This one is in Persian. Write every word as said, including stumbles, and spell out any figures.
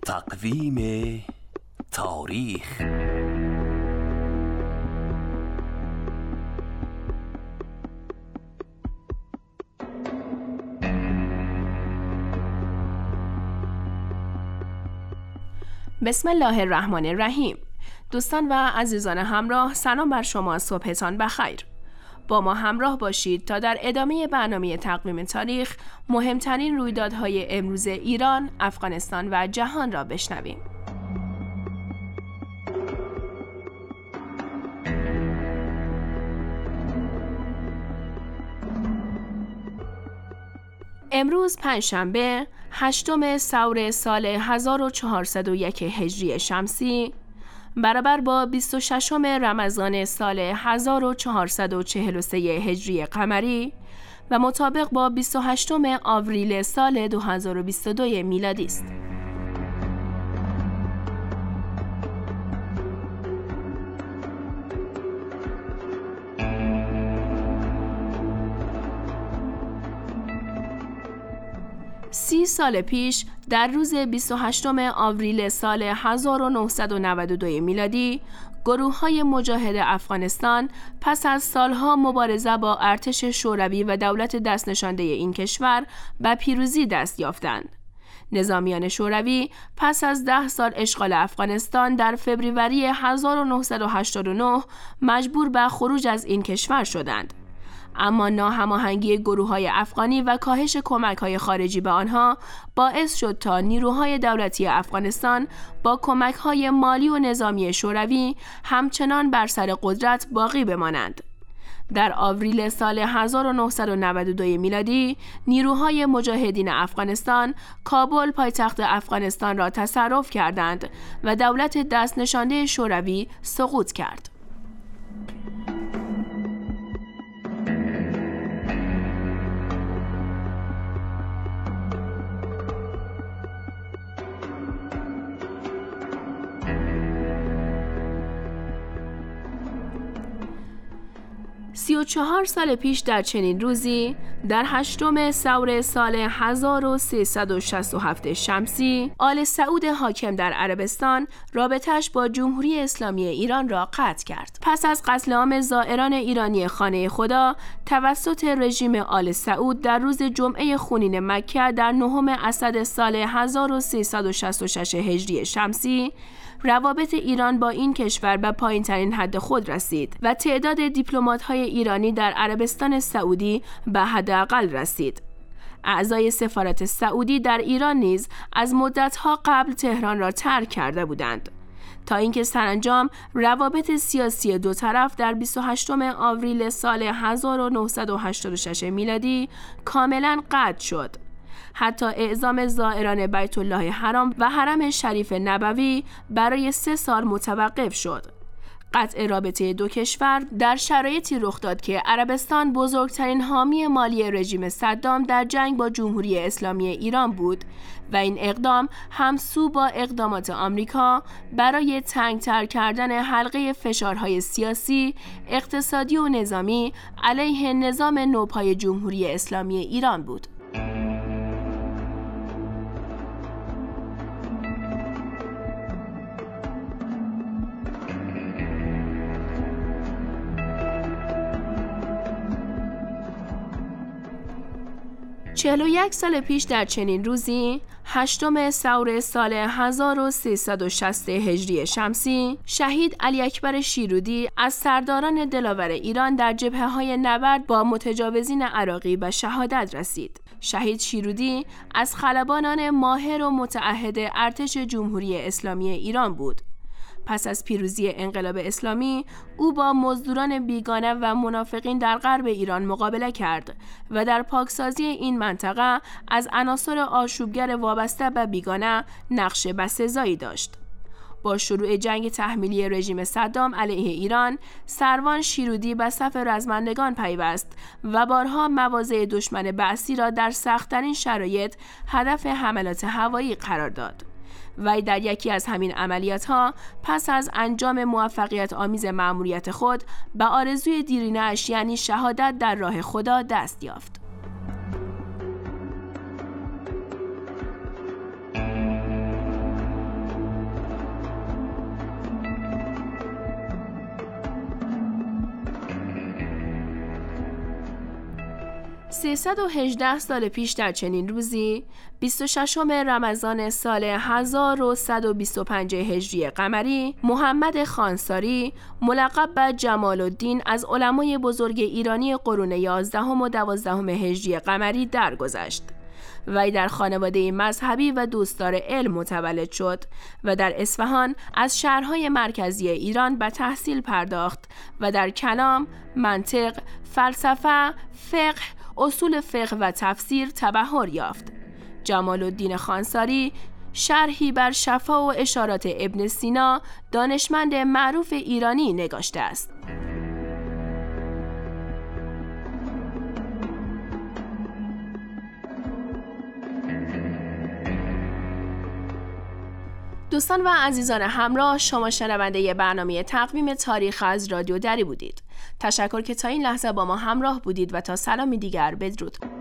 تقویم تاریخ. بسم الله الرحمن الرحیم. دوستان و عزیزان همراه، سلام بر شما، صبحتان بخیر. با ما همراه باشید تا در ادامه برنامه تقویم تاریخ مهمترین رویدادهای امروز ایران، افغانستان و جهان را بشنویم. امروز پنجشنبه هشتم سور سال هزار و چهارصد و یک هجری شمسی برابر با بیست و ششم رمضان سال هزار و چهارصد و چهل و سه هجری قمری و مطابق با بیست و هشتم آوریل سال دو هزار و بیست و دو میلادی است. سی سال پیش در روز بیست و هشتم آوریل سال هزار و نهصد و نود و دو میلادی گروه‌های مجاهد افغانستان پس از سالها مبارزه با ارتش شوروی و دولت دست نشانده این کشور به پیروزی دست یافتند. نظامیان شوروی پس از ده سال اشغال افغانستان در فوریه هزار و نهصد و هشتاد و نه مجبور به خروج از این کشور شدند. اما ناهماهنگی گروه‌های افغانی و کاهش کمک‌های خارجی به آنها باعث شد تا نیروهای دولتی افغانستان با کمک‌های مالی و نظامی شوروی همچنان بر سر قدرت باقی بمانند. در آوریل سال هزار و نهصد و نود و دو میلادی نیروهای مجاهدین افغانستان کابل پایتخت افغانستان را تصرف کردند و دولت دست نشانده شوروی سقوط کرد. سی و چهار سال پیش در چنین روزی در هشتم سور سال هزار و سیصد و شصت و هفت شمسی آل سعود حاکم در عربستان رابطش با جمهوری اسلامی ایران را قطع کرد. پس از قتل عام زائران ایرانی خانه خدا توسط رژیم آل سعود در روز جمعه خونین مکه در نهم اسد سال هزار و سیصد و شصت و شش هجری شمسی روابط ایران با این کشور به پایین‌ترین حد خود رسید و تعداد دیپلمات‌های ایرانی در عربستان سعودی به حداقل رسید. اعضای سفارت سعودی در ایران نیز از مدت‌ها قبل تهران را ترک کرده بودند تا اینکه سرانجام روابط سیاسی دو طرف در بیست و هشتم آوریل سال هزار و نهصد و هشتاد و شش میلادی کاملاً قطع شد. حتی اعزام زائران بیت الله حرام و حرم شریف نبوی برای سه سال متوقف شد. قطع رابطه دو کشور در شرایطی رخ داد که عربستان بزرگترین حامی مالی رژیم صدام در جنگ با جمهوری اسلامی ایران بود و این اقدام همسو با اقدامات آمریکا برای تنگتر کردن حلقه فشارهای سیاسی، اقتصادی و نظامی علیه نظام نوپای جمهوری اسلامی ایران بود. چهل و یک سال پیش در چنین روزی هشتم سور سال هزار و سیصد و شصت هجری شمسی شهید علی اکبر شیرودی از سرداران دلاور ایران در جبهه‌های نبرد با متجاوزین عراقی به شهادت رسید. شهید شیرودی از خلبانان ماهر و متعهد ارتش جمهوری اسلامی ایران بود. پس از پیروزی انقلاب اسلامی او با مزدوران بیگانه و منافقین در غرب ایران مقابله کرد و در پاکسازی این منطقه از عناصر آشوبگر وابسته به بیگانه نقش بسزایی داشت. با شروع جنگ تحمیلی رژیم صدام علیه ایران، سروان شیرودی به صف رزمندگان پیوست و بارها مواضع دشمن بعثی را در سخت‌ترین شرایط هدف حملات هوایی قرار داد. وی در یکی از همین عملیات‌ها پس از انجام موفقیت آمیز مأموریت خود به آرزوی دیرینه‌اش یعنی شهادت در راه خدا دست یافت. سیصد و هجده سال پیش در چنین روزی، بیست و ششم رمضان سال هزار و صد و بیست و پنج هجری قمری، محمد خانساری ملقب به جمال الدین از علمای بزرگ ایرانی قرون یازدهم و دوازدهم هجری قمری درگذشت. وی در خانواده مذهبی و دوستدار علم متولد شد و در اصفهان از شهرهای مرکزی ایران به تحصیل پرداخت و در کلام، منطق، فلسفه، فقه، اصول فقه و تفسیر تبحر یافت. جمال الدین خانساری شرحی بر شفا و اشارات ابن سینا، دانشمند معروف ایرانی، نگاشته است. دوستان و عزیزان همراه، شما شنونده برنامه تقویم تاریخ از رادیو دری بودید. تشکر که تا این لحظه با ما همراه بودید و تا سلامی دیگر بدرود.